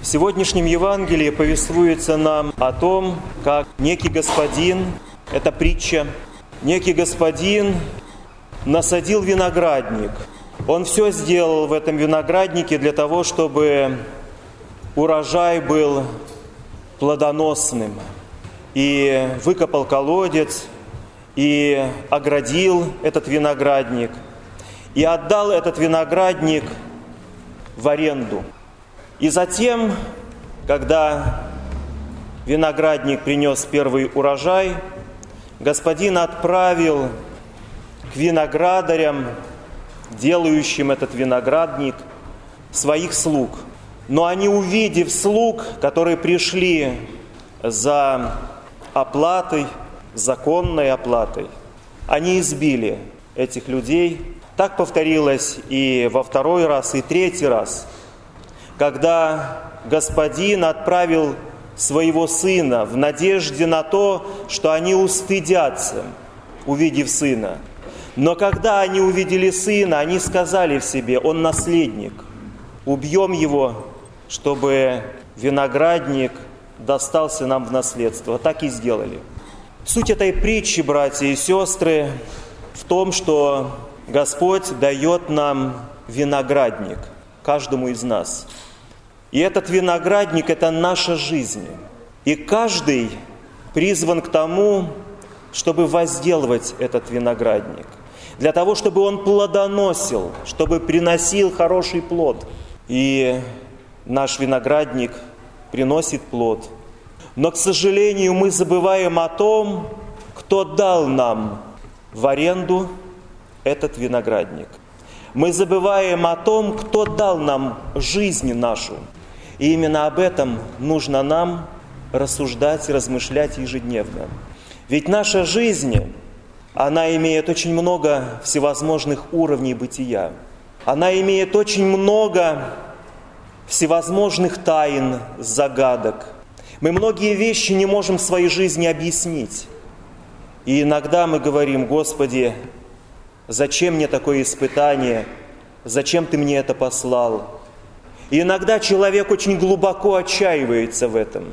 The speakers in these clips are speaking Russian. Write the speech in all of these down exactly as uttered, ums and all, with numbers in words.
В сегодняшнем Евангелии повествуется нам о том, как некий господин, это притча, некий господин насадил виноградник. Он все сделал в этом винограднике для того, чтобы урожай был плодоносным. И выкопал колодец, и оградил этот виноградник, и отдал этот виноградник в аренду. И затем, когда виноградник принес первый урожай, господин отправил к виноградарям, делающим этот виноградник, своих слуг. Но они, увидев слуг, которые пришли за оплатой, законной оплатой, они избили этих людей. Так повторилось и во второй раз, и третий раз, когда господин отправил своего сына в надежде на то, что они устыдятся, увидев сына. Но когда они увидели сына, они сказали в себе: он наследник, убьем его, чтобы виноградник достался нам в наследство. Так и сделали. Суть этой притчи, братья и сестры, в том, что Господь дает нам виноградник, каждому из нас. И этот виноградник – это наша жизнь. И каждый призван к тому, чтобы возделывать этот виноградник. Для того, чтобы он плодоносил, чтобы приносил хороший плод. И наш виноградник приносит плод. Но, к сожалению, мы забываем о том, кто дал нам в аренду этот виноградник. Мы забываем о том, кто дал нам жизнь нашу. И именно об этом нужно нам рассуждать и размышлять ежедневно. Ведь наша жизнь, она имеет очень много всевозможных уровней бытия. Она имеет очень много всевозможных тайн, загадок. Мы многие вещи не можем в своей жизни объяснить. И иногда мы говорим: Господи, зачем мне такое испытание? Зачем Ты мне это послал? И иногда человек очень глубоко отчаивается в этом.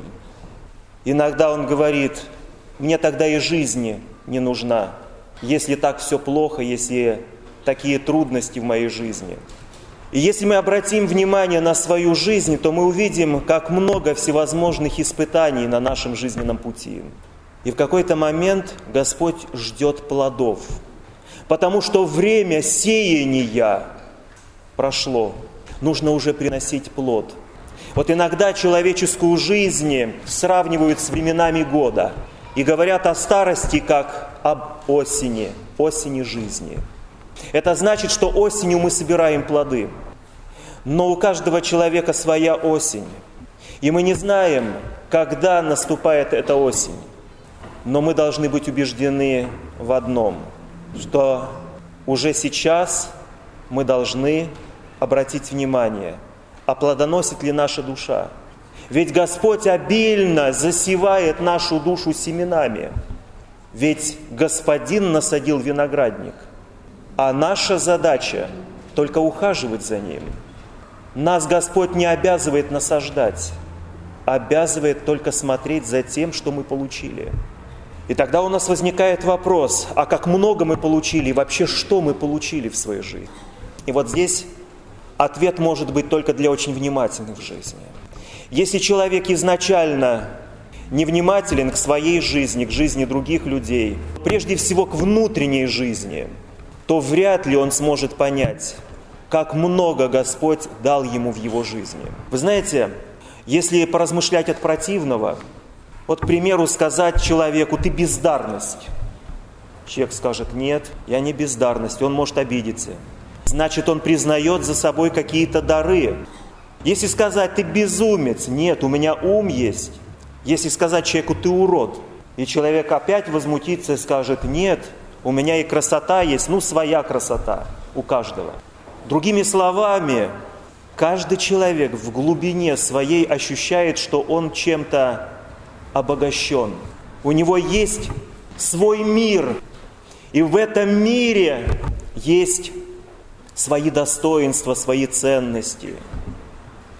Иногда он говорит: мне тогда и жизни не нужна, если так все плохо, если такие трудности в моей жизни. И если мы обратим внимание на свою жизнь, то мы увидим, как много всевозможных испытаний на нашем жизненном пути. И в какой-то момент Господь ждет плодов, потому что время сеяния прошло. Нужно уже приносить плод. Вот иногда человеческую жизнь сравнивают с временами года и говорят о старости как об осени, осени жизни. Это значит, что осенью мы собираем плоды. Но у каждого человека своя осень. И мы не знаем, когда наступает эта осень. Но мы должны быть убеждены в одном, что уже сейчас мы должны обратить внимание, а плодоносит ли наша душа. Ведь Господь обильно засевает нашу душу семенами. Ведь Господин насадил виноградник, а наша задача только ухаживать за ним. Нас Господь не обязывает насаждать, а обязывает только смотреть за тем, что мы получили. И тогда у нас возникает вопрос: а как много мы получили и вообще что мы получили в своей жизни? И вот здесь ответ может быть только для очень внимательных в жизни. Если человек изначально невнимателен к своей жизни, к жизни других людей, прежде всего к внутренней жизни, то вряд ли он сможет понять, как много Господь дал ему в его жизни. Вы знаете, если поразмышлять от противного, вот, к примеру, сказать человеку: ты бездарность. Человек скажет: нет, я не бездарность, он может обидеться. Значит, он признает за собой какие-то дары. Если сказать: ты безумец, нет, у меня ум есть. Если сказать человеку: ты урод, и человек опять возмутится и скажет: нет, у меня и красота есть, ну, своя красота у каждого. Другими словами, каждый человек в глубине своей ощущает, что он чем-то обогащен. У него есть свой мир, и в этом мире есть свои достоинства, свои ценности.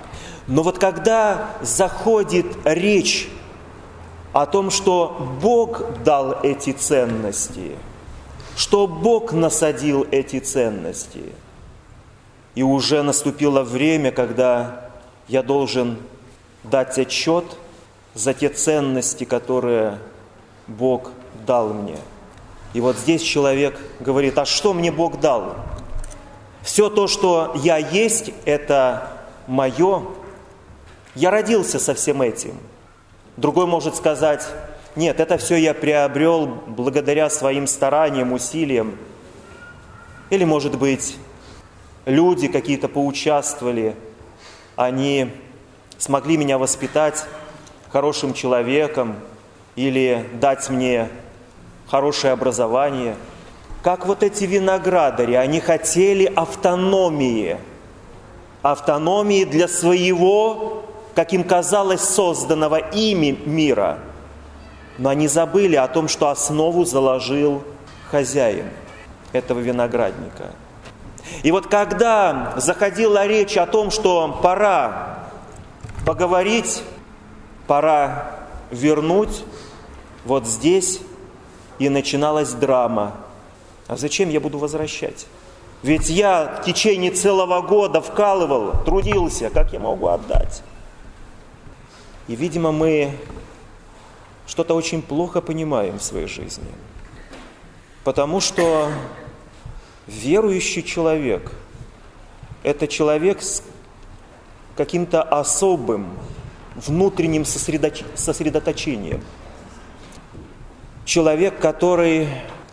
Но вот когда заходит речь о том, что Бог дал эти ценности, что Бог насадил эти ценности, и уже наступило время, когда я должен дать отчет за те ценности, которые Бог дал мне. И вот здесь человек говорит: а что мне Бог дал? Все то, что я есть, это мое. Я родился со всем этим. Другой может сказать: нет, это все я приобрел благодаря своим стараниям, усилиям. Или, может быть, люди какие-то поучаствовали, они смогли меня воспитать хорошим человеком или дать мне хорошее образование. Как вот эти виноградари, они хотели автономии. Автономии для своего, как им казалось, созданного ими мира. Но они забыли о том, что основу заложил хозяин этого виноградника. И вот когда заходила речь о том, что пора поговорить, пора вернуть, вот здесь и начиналась драма. А зачем я буду возвращать? Ведь я в течение целого года вкалывал, трудился, как я могу отдать? И, видимо, мы что-то очень плохо понимаем в своей жизни. Потому что верующий человек – это человек с каким-то особым внутренним сосредоч... сосредоточением. Человек, который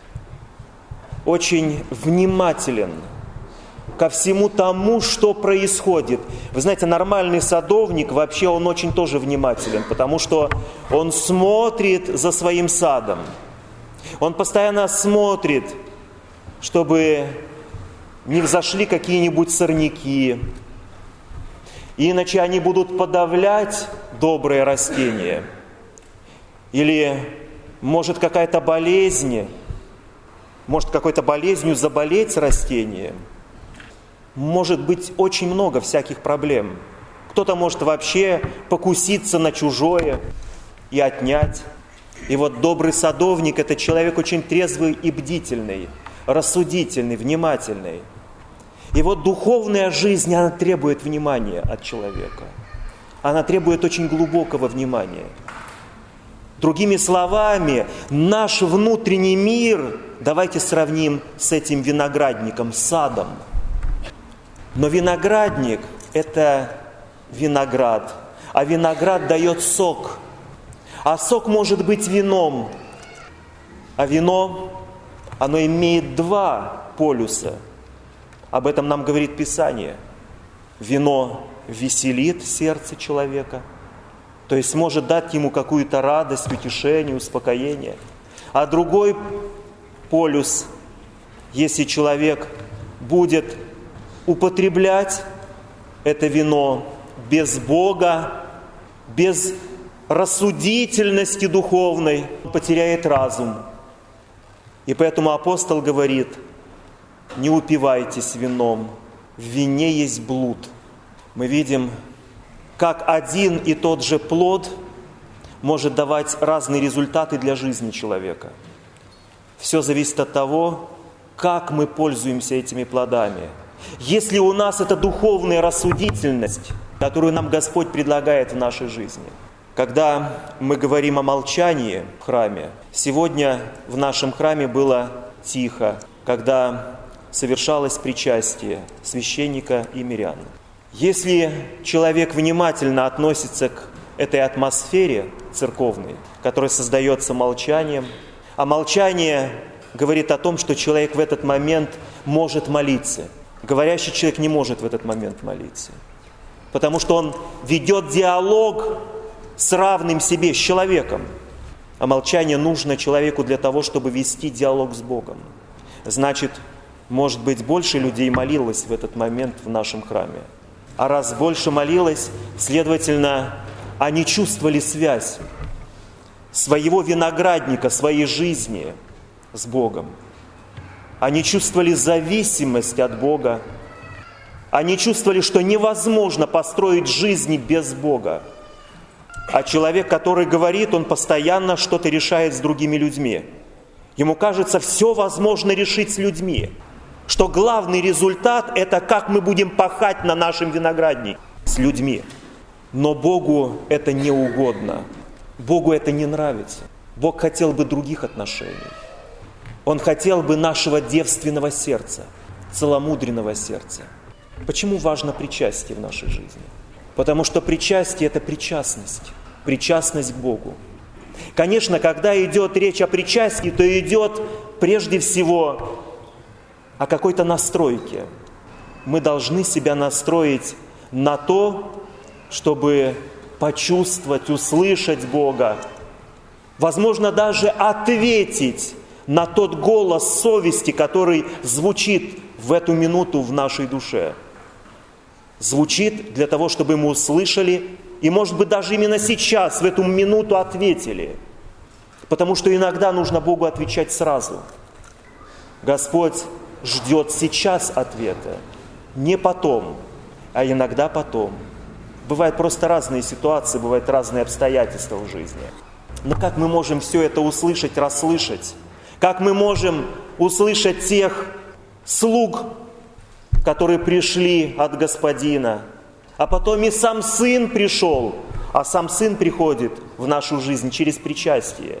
очень внимателен ко всему тому, что происходит. Вы знаете, нормальный садовник, вообще он очень тоже внимателен, потому что он смотрит за своим садом. Он постоянно смотрит, чтобы не взошли какие-нибудь сорняки, иначе они будут подавлять добрые растения. Или может какая-то болезнь, может какой-то болезнью заболеть растение. Может быть очень много всяких проблем. Кто-то может вообще покуситься на чужое и отнять. И вот добрый садовник – это человек очень трезвый и бдительный, рассудительный, внимательный. И вот духовная жизнь, она требует внимания от человека. Она требует очень глубокого внимания. Другими словами, наш внутренний мир давайте сравним с этим виноградником, с садом. Но виноградник – это виноград, а виноград дает сок. А сок может быть вином, а вино, оно имеет два полюса. Об этом нам говорит Писание. Вино веселит сердце человека, то есть может дать ему какую-то радость, утешение, успокоение. А другой полюс, если человек будет употреблять это вино без Бога, без рассудительности духовной, он потеряет разум. И поэтому апостол говорит: не упивайтесь вином, в вине есть блуд. Мы видим, как один и тот же плод может давать разные результаты для жизни человека. Все зависит от того, как мы пользуемся этими плодами. Если у нас это духовная рассудительность, которую нам Господь предлагает в нашей жизни. Когда мы говорим о молчании в храме, сегодня в нашем храме было тихо, когда совершалось причастие священника и мирян. Если человек внимательно относится к этой атмосфере церковной, которая создается молчанием, а молчание говорит о том, что человек в этот момент может молиться. Говорящий человек не может в этот момент молиться, потому что он ведет диалог с равным себе, с человеком. А молчание нужно человеку для того, чтобы вести диалог с Богом. Значит, может быть, больше людей молилось в этот момент в нашем храме. А раз больше молилось, следовательно, они чувствовали связь своего виноградника, своей жизни с Богом. Они чувствовали зависимость от Бога. Они чувствовали, что невозможно построить жизнь без Бога. А человек, который говорит, он постоянно что-то решает с другими людьми. Ему кажется, все возможно решить с людьми. Что главный результат – это как мы будем пахать на нашем винограднике с людьми. Но Богу это не угодно. Богу это не нравится. Бог хотел бы других отношений. Он хотел бы нашего девственного сердца, целомудренного сердца. Почему важно причастие в нашей жизни? Потому что причастие – это причастность. Причастность к Богу. Конечно, когда идет речь о причастии, то идет прежде всего о какой-то настройке. Мы должны себя настроить на то, чтобы почувствовать, услышать Бога. Возможно, даже ответить на тот голос совести, который звучит в эту минуту в нашей душе. Звучит для того, чтобы мы услышали, и, может быть, даже именно сейчас, в эту минуту ответили. Потому что иногда нужно Богу отвечать сразу. Господь ждет сейчас ответа, не потом, а иногда потом. Бывают просто разные ситуации, бывают разные обстоятельства в жизни. Но как мы можем все это услышать, расслышать? Как мы можем услышать тех слуг, которые пришли от Господина, а потом и сам Сын пришел, а сам Сын приходит в нашу жизнь через причастие.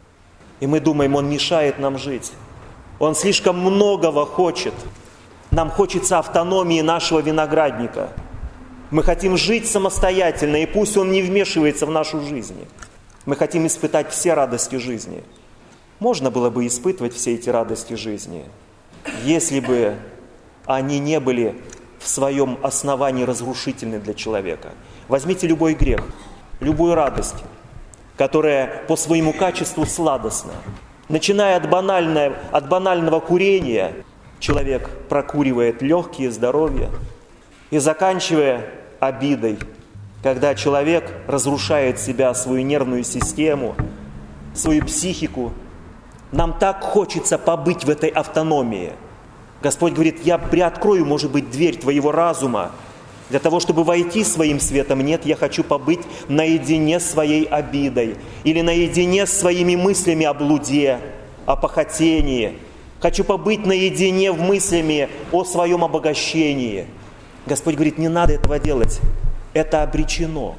И мы думаем, Он мешает нам жить. Он слишком многого хочет. Нам хочется автономии нашего виноградника. Мы хотим жить самостоятельно, и пусть Он не вмешивается в нашу жизнь. Мы хотим испытать все радости жизни. Можно было бы испытывать все эти радости жизни, если бы они не были в своем основании разрушительны для человека. Возьмите любой грех, любую радость, которая по своему качеству сладостна. Начиная от банального, от банального курения, человек прокуривает легкие, здоровье, и заканчивая обидой, когда человек разрушает себя, свою нервную систему, свою психику. Нам так хочется побыть в этой автономии. Господь говорит, я приоткрою, может быть, дверь твоего разума, для того, чтобы войти своим светом. Нет, я хочу побыть наедине с своей обидой, или наедине с своими мыслями о блуде, о похотении. Хочу побыть наедине в мыслями о своем обогащении. Господь говорит, не надо этого делать, это обречено.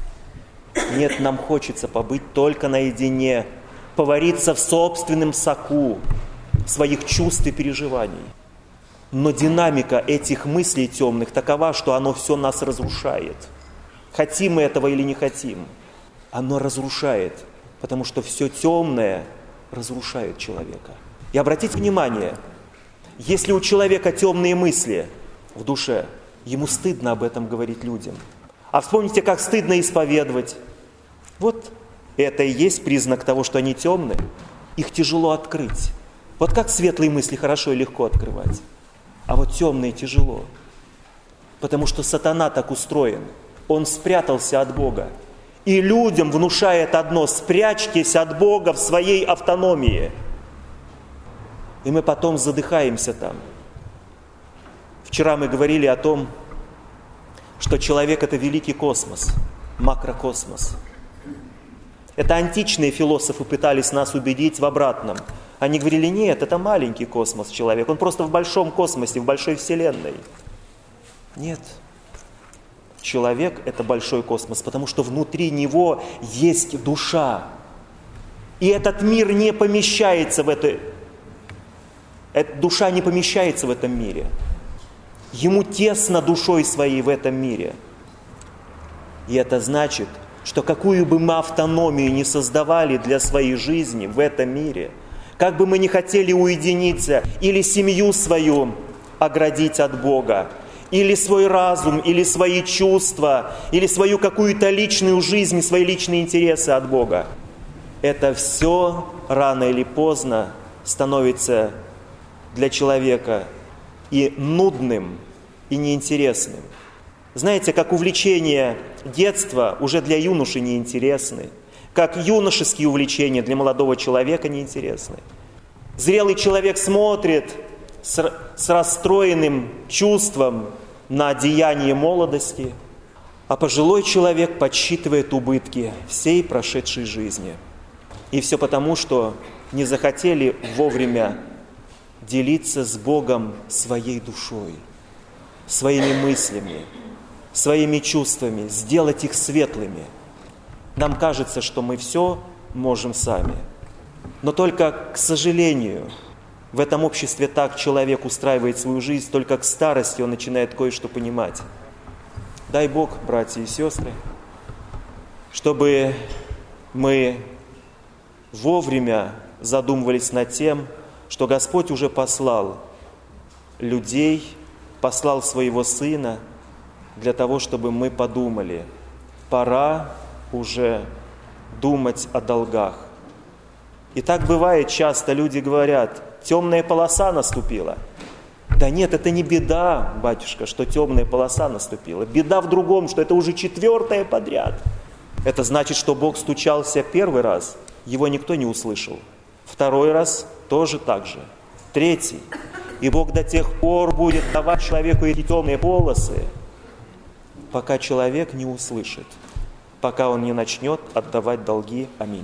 Нет, нам хочется побыть только наедине, повариться в собственном соку своих чувств и переживаний. Но динамика этих мыслей темных такова, что оно все нас разрушает. Хотим мы этого или не хотим, оно разрушает, потому что все темное разрушает человека. И обратите внимание, если у человека темные мысли в душе, ему стыдно об этом говорить людям. А вспомните, как стыдно исповедовать. Вот это и есть признак того, что они темные. Их тяжело открыть. Вот как светлые мысли хорошо и легко открывать. А вот темные тяжело. Потому что сатана так устроен. Он спрятался от Бога. И людям внушает одно: спрячьтесь от Бога в своей автономии. И мы потом задыхаемся там. Вчера мы говорили о том, что человек – это великий космос, макрокосмос. Это античные философы пытались нас убедить в обратном. Они говорили, нет, это маленький космос человек, он просто в большом космосе, в большой вселенной. Нет, человек – это большой космос, потому что внутри него есть душа. И этот мир не помещается в этой... Эта душа не помещается в этом мире. Ему тесно душой своей в этом мире. И это значит, что какую бы мы автономию ни создавали для своей жизни в этом мире, как бы мы ни хотели уединиться, или семью свою оградить от Бога, или свой разум, или свои чувства, или свою какую-то личную жизнь, свои личные интересы от Бога, это все рано или поздно становится для человека и нудным, и неинтересным. Знаете, как увлечения детства уже для юноши неинтересны, как юношеские увлечения для молодого человека неинтересны. Зрелый человек смотрит с, с расстроенным чувством на одеяние молодости, а пожилой человек подсчитывает убытки всей прошедшей жизни. И все потому, что не захотели вовремя делиться с Богом своей душой, своими мыслями, своими чувствами, сделать их светлыми. Нам кажется, что мы все можем сами. Но только, к сожалению, в этом обществе так человек устраивает свою жизнь, только к старости он начинает кое-что понимать. Дай Бог, братья и сестры, чтобы мы вовремя задумывались над тем, что Господь уже послал людей, послал своего Сына для того, чтобы мы подумали, пора уже думать о долгах. И так бывает часто, люди говорят, темная полоса наступила. Да нет, это не беда, батюшка, что темная полоса наступила. Беда в другом, что это уже четвертая подряд. Это значит, что Бог стучался первый раз, его никто не услышал. Второй раз тоже так же. Третий. И Бог до тех пор будет давать человеку эти темные полосы, пока человек не услышит, пока он не начнет отдавать долги. Аминь.